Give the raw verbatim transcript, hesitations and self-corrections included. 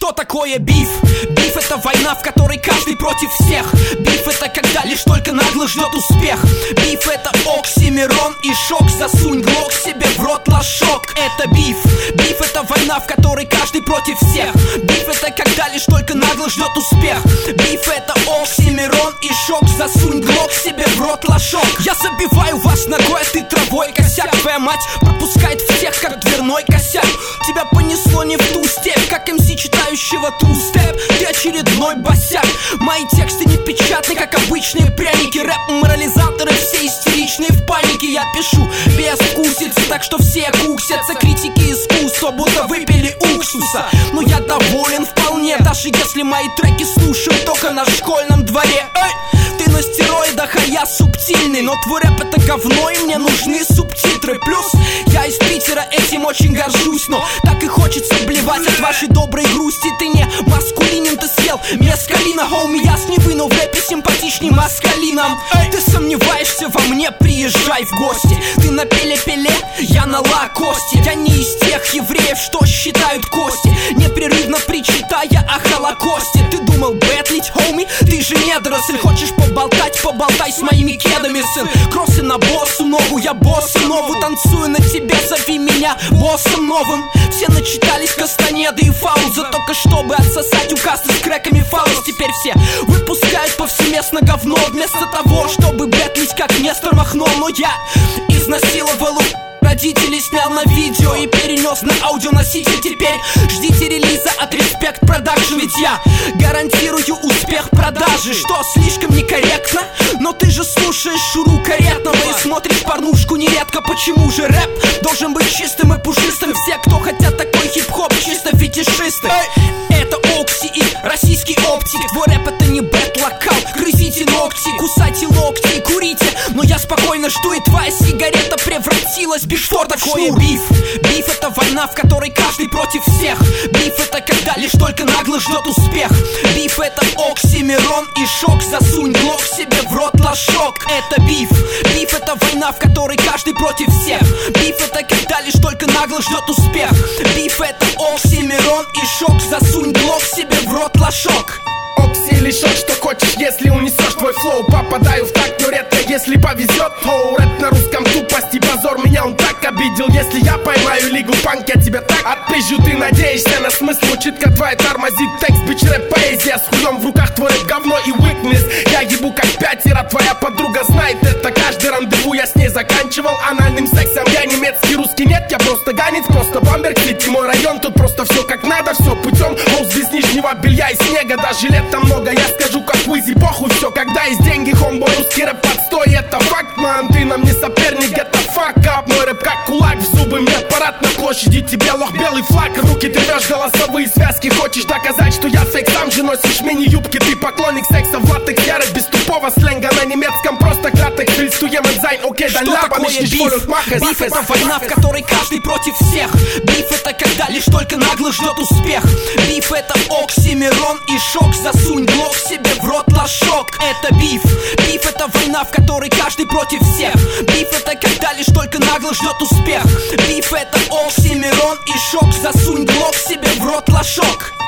Что такое биф? Биф — это война, в которой каждый против всех. Биф — это когда лишь только нагло ждет успех. Биф — это оксимирон и шок. Засунь глок себе в рот, лошок. Это биф. Биф — это война, в которой каждый против всех. Биф — это когда лишь только нагло ждет успех. Биф — это оксимирон и шок. Засунь глок себе в рот, лошок. Я забиваю вас ногой, а ты травой. Косяк, твоя мать пропускает всех, как дверной косяк. Тебя понесло не в ту степь, как эм си, читающего ту-степ. Ты очередной босяк. Мои тексты не печатны, как обычные пряники. Рэп-морализаторы все истеричные в панике. Я пишу без вкусицы, так что все куксятся. Критики искусства, будто выпили уксуса. Но я доволен вполне, даже если мои треки слушают только на школьном дворе. Эй! Ты на стероидах, а я субтильный. Но твой рэп — это говно, и мне нужны субтитры. Плюс я из Питера, этим очень горжусь. Но так и хочется блевать от вашей доброй грусти. Ты не маскулинен, ты съел мескалина. Хоуми, я с Невы, но в рэпе симпатичней маскалином. Ты сомневаешься во мне, приезжай в гости. Ты на пеле-пеле, я на лакосте. Я не из тех евреев, что считают кости, непрерывно причитая о Холокосте. Ты думал бэтлить, хоуми? Ты же недоросль. Хочешь поболтать, поболтай с моими кедами, сын. Кроссы на боссу ногу, я боссу нову. Танцую на тебе, зови меня боссом новым. Все начитались Кастанеды и Фауза, только чтобы отсосать у кассы с крэками фаус. Теперь все выпускают повсеместно говно, вместо того, чтобы бэтлить, как Нестор Махно. Но я изнасиловал родителей, снял на видео и перенес на аудионоситель. Теперь ждите релиза от Respect Production, ведь я гарантирую успех продажи. Что, слишком некорректно? Но ты же слушаешь Шуру Каретного и смотришь порнушку нередко. Почему же рэп должен быть чистым и пушистым? Все, кто хотят такой хип-хоп, чисто фетишисты. Это Окси и российский оптик. Твой рэп — это не бэт-локал. Грызите ногти, кусайте локти, курите. Но я спокойно жду, и твоя сигарета превратилась в Бигфорд. Что такое биф? Биф — это война, в которой каждый против всех. Биф — это когда лишь только нагло ждет успех. Биф — это оксимирон и шок. Засунь глок себе в рот, лошок. Это биф. Биф — это война, в которой каждый против всех. Биф — это когда лишь только нагло ждет успех. Биф — это оксимирон и шок. Засунь глок себе в рот, лошок. Окси или шок, что хочешь, если унесешь твой флоу. Попадаю в такт, но редко, если повезет. Оу, рэп на русском тупость и позор. Меня он так обидел. Если я поймаю лигу панк, я тебя так отпизжу. Ты надеешься на смысл, учитка твоя тормозит. Текст, бич, рэп, поэзия. С хуем в руках твой рэп, говно и weakness. Я ебу как пятеро, твоя подруга знает это. Каждый рандеву я с ней заканчивал анальным сексом. Я немецкий, русский нет, я просто ганец. Просто бамберг, Сити, мой район. Тут просто все как надо, все путем. Хоус без нижнего белья и снега. Даже лет там много, я скажу как Уизи, похуй все. Когда есть деньги, хомбо, русский рэп подстой. Это факт, ман, ты нам не соперник, это fuck up. Мой рэп как кулак в зубы, мне парад на площади. Тебе лох, белый флаг, руки ты рвешь, голосовые связки. Хочешь доказать, что я фейк, сам же носишь мини-юбки. Ты поклонник секса в латекс, я рэп без тупого сленга. На немецком просто кратек, фильстуем энзайн, окей, да ляпа. Биф? Биф — это война, в которой каждый против всех. Биф — это когда лишь только нагло ждет успех. Биф — это оксимирон и шок. Засунь глок себе в рот, лошок. Это биф. Биф — это война, в которой каждый против всех. Биф — это когда лишь только нагло ждет успех. Биф — это оксимирон и шок. Засунь глок себе в рот, лошок.